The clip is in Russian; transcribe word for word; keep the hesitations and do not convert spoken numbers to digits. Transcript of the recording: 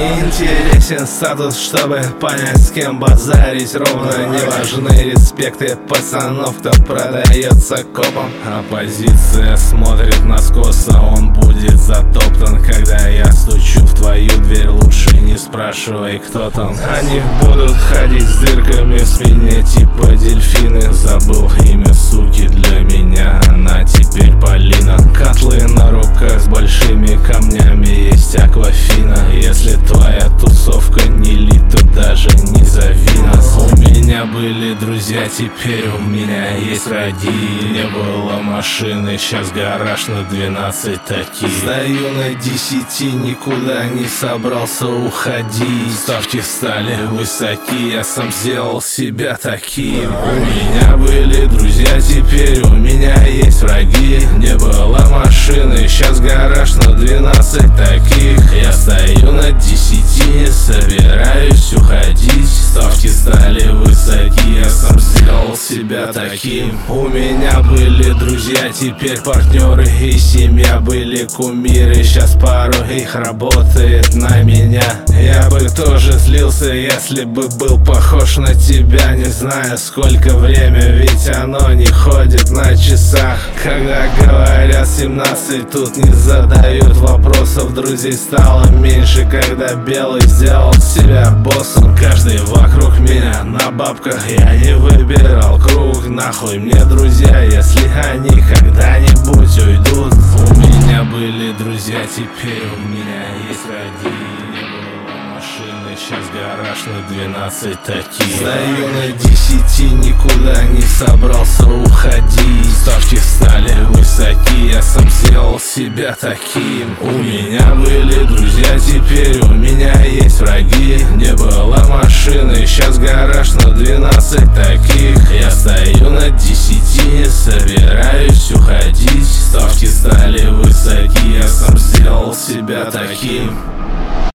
не интересен статус, чтобы понять, с кем базарить ровно. Не важны респекты пацанов, кто продается копом. Оппозиция смотрит на скоса, он будет затоптан. Когда я стучу в твою дверь, лучше не спрашивай, кто там. Они будут ходить с дырками в спине, типа дельфины. Забыл имя суки, для меня она теперь Полина. Котлы на руках с большими камнями, есть Аквафина. Если твоя тусовка не лит, то даже не зови нас. У меня были друзья, теперь у меня есть враги. Не было машины, сейчас гараж на двенадцать таких. Стою на десяти, никуда не собрался уходить. Ставки стали высоки, я сам сделал себя таким. У меня были друзья, теперь у меня есть враги. Не было машины, сейчас гараж на двенадцать таких. Я стою на десяти, не собираюсь уходить. Ставки стали высоки, я сам сделал себя таким. У меня были друзья, теперь партнеры и семья. Были кумиры, сейчас пару их работает на меня. Я бы тоже злился, если бы был похож на тебя. Не знаю, сколько время, ведь оно не ходит на часах. Когда говорят семнадцать, тут не задают вопросов. Друзей стало меньше, когда белый сделал себя боссом. Каждый вокруг меня на бабках, я не выбирал круг. Нахуй мне друзья, если они когда-нибудь уйдут. У меня были друзья, теперь у меня есть враги. Не было машины, сейчас гараж на двенадцать таких. Стою на десяти, никуда не собрался уходить. Ставки стали высоки, я сам сделал себя таким. У меня были друзья, теперь у меня есть враги. Не было машины, сейчас гараж на двенадцать таких. Я стою на десяти, не собираюсь уходить. Ставки стали высоки, я сам сделал себя таким.